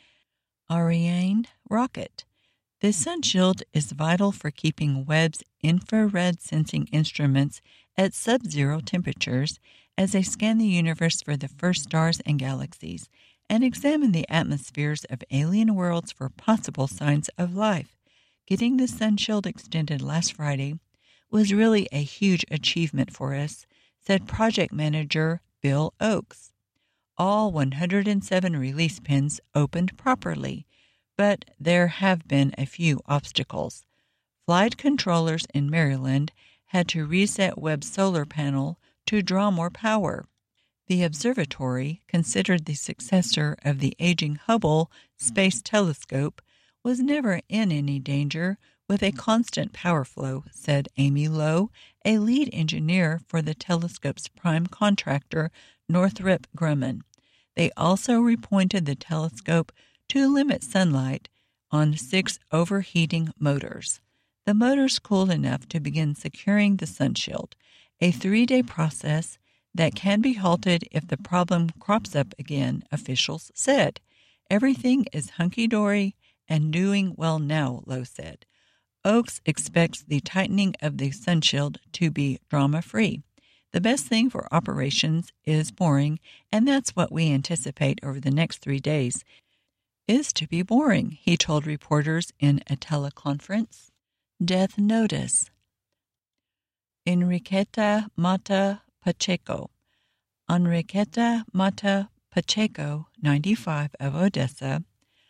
Ariane rocket. The sunshield is vital for keeping Webb's infrared sensing instruments at sub-zero temperatures as they scan the universe for the first stars and galaxies and examine the atmospheres of alien worlds for possible signs of life. Getting the sunshield extended last Friday was really a huge achievement for us, said project manager Bill Oakes. All 107 release pins opened properly, but there have been a few obstacles. Flight controllers in Maryland had to reset Webb's solar panel to draw more power. The observatory, considered the successor of the aging Hubble Space Telescope, was never in any danger with a constant power flow, said Amy Lowe, a lead engineer for the telescope's prime contractor, Northrop Grumman. They also repointed the telescope to limit sunlight on 6 overheating motors. The motors cooled enough to begin securing the sunshield, a 3-day process that can be halted if the problem crops up again, officials said. Everything is hunky-dory and doing well now, Lowe said. Oakes expects the tightening of the sunshield to be drama-free. The best thing for operations is boring, and that's what we anticipate over the next 3 days, is to be boring, he told reporters in a teleconference. Death notice. Enriqueta Mata Pacheco. Enriqueta Mata Pacheco, 95, of Odessa,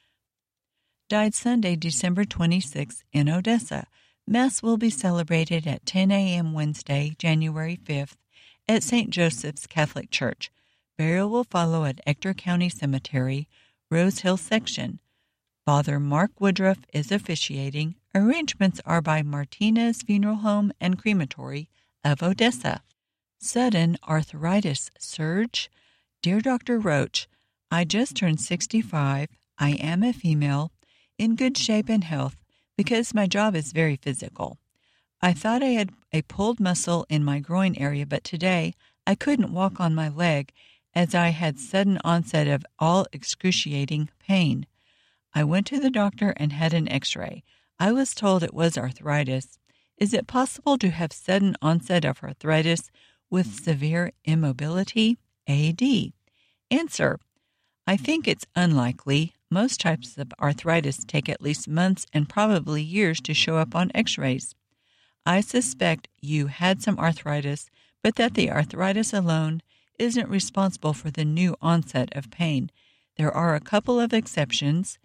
died Sunday, December 26 in Odessa. Mass will be celebrated at 10 a.m. Wednesday, January 5th, at St. Joseph's Catholic Church. Burial will follow at Ector County Cemetery, Rose Hill Section. Father Mark Woodruff is officiating. Arrangements are by Martinez Funeral Home and Crematory of Odessa. Sudden arthritis surge. Dear Dr. Roach, I just turned 65. I am a female, in good shape and health, because my job is very physical. I thought I had a pulled muscle in my groin area, but today I couldn't walk on my leg as I had sudden onset of all excruciating pain. I went to the doctor and had an x-ray. I was told it was arthritis. Is it possible to have sudden onset of arthritis with severe immobility? AD. Answer. I think it's unlikely. Most types of arthritis take at least months and probably years to show up on x-rays. I suspect you had some arthritis, but that the arthritis alone isn't responsible for the new onset of pain. There are a couple of exceptions.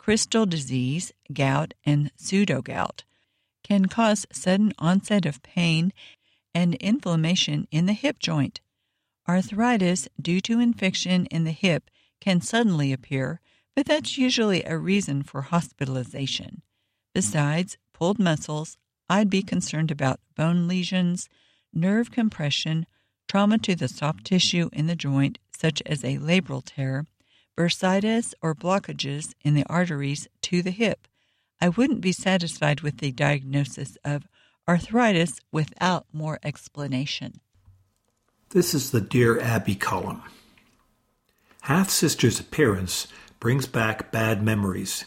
crystal disease, gout, and pseudogout, can cause sudden onset of pain and inflammation in the hip joint. Arthritis due to infection in the hip can suddenly appear, but that's usually a reason for hospitalization. Besides pulled muscles, I'd be concerned about bone lesions, nerve compression, trauma to the soft tissue in the joint, such as a labral tear, bursitis, or blockages in the arteries to the hip. I wouldn't be satisfied with the diagnosis of arthritis without more explanation. This is the Dear Abby column. Half-sister's appearance brings back bad memories.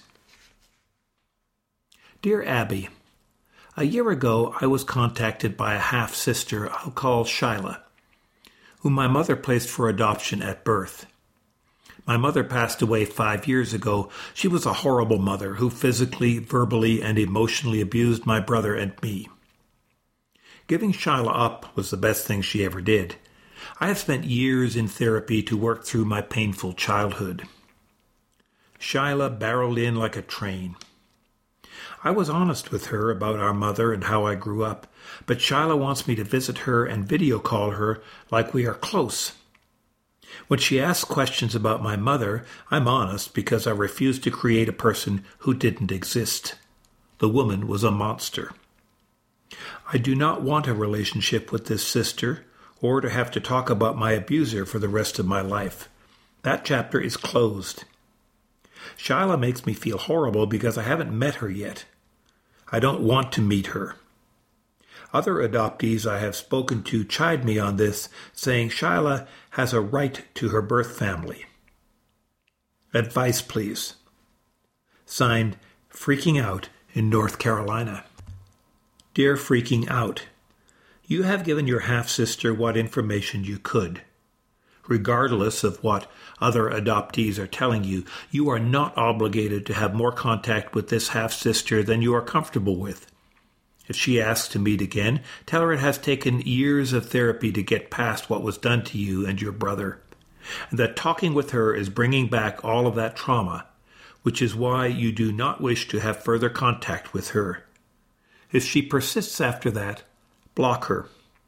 Dear Abby, a year ago I was contacted by a half-sister I'll call Shyla, whom my mother placed for adoption at birth. My mother passed away 5 years ago. She was a horrible mother who physically, verbally, and emotionally abused my brother and me. Giving Shyla up was the best thing she ever did. I have spent years in therapy to work through my painful childhood. Shyla barreled in like a train. I was honest with her about our mother and how I grew up, but Shyla wants me to visit her and video call her like we are close. When she asks questions about my mother, I'm honest because I refuse to create a person who didn't exist. The woman was a monster. I do not want a relationship with this sister, or to have to talk about my abuser for the rest of my life. That chapter is closed. Shyla makes me feel horrible because I haven't met her yet. I don't want to meet her. Other adoptees I have spoken to chide me on this, saying Shyla has a right to her birth family. Advice, please. Signed, Freaking Out in North Carolina. Dear Freaking Out, you have given your half-sister what information you could. Regardless of what other adoptees are telling you, you are not obligated to have more contact with this half-sister than you are comfortable with. If she asks to meet again, tell her it has taken years of therapy to get past what was done to you and your brother, and that talking with her is bringing back all of that trauma, which is why you do not wish to have further contact with her. If she persists after that, block her.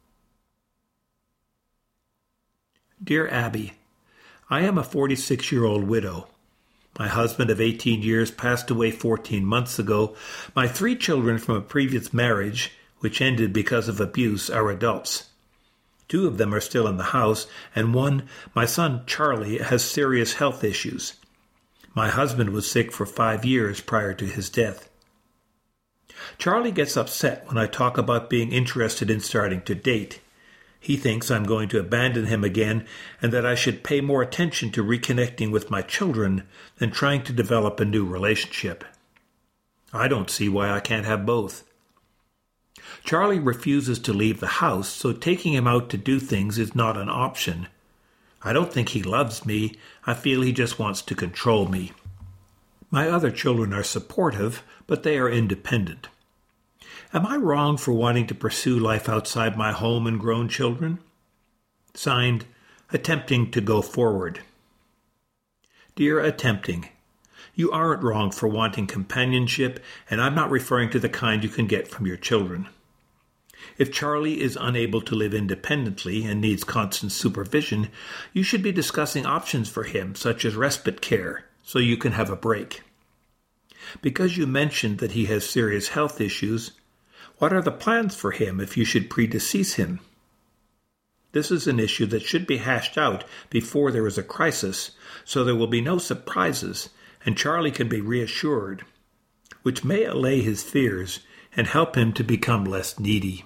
Dear Abby, I am a 46-year-old widow. My husband of 18 years passed away 14 months ago. My 3 children from a previous marriage, which ended because of abuse, are adults. 2 of them are still in the house, and one, my son Charlie, has serious health issues. My husband was sick for 5 years prior to his death. Charlie gets upset when I talk about being interested in starting to date. He thinks I'm going to abandon him again and that I should pay more attention to reconnecting with my children than trying to develop a new relationship. I don't see why I can't have both. Charlie refuses to leave the house, so taking him out to do things is not an option. I don't think he loves me. I feel he just wants to control me. My other children are supportive, but they are independent. Am I wrong for wanting to pursue life outside my home and grown children? Signed, Attempting to Go Forward. Dear Attempting, you aren't wrong for wanting companionship, and I'm not referring to the kind you can get from your children. If Charlie is unable to live independently and needs constant supervision, you should be discussing options for him, such as respite care, so you can have a break. Because you mentioned that he has serious health issues, what are the plans for him if you should predecease him? This is an issue that should be hashed out before there is a crisis, so there will be no surprises, and Charlie can be reassured, which may allay his fears and help him to become less needy.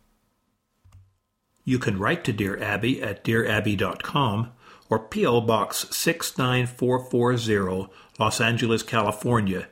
You can write to Dear Abby at dearabby.com or P.O. Box 69440, Los Angeles, California,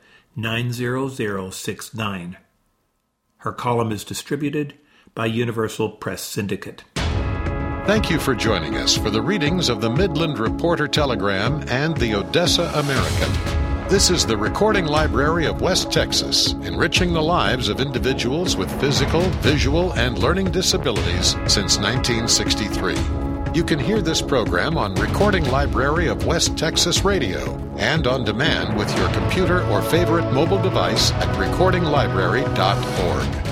90069. Her column is distributed by Universal Press Syndicate. Thank you for joining us for the readings of the Midland Reporter Telegram and the Odessa American. This is the Recording Library of West Texas, enriching the lives of individuals with physical, visual, and learning disabilities since 1963. You can hear this program on Recording Library of West Texas Radio and on demand with your computer or favorite mobile device at recordinglibrary.org.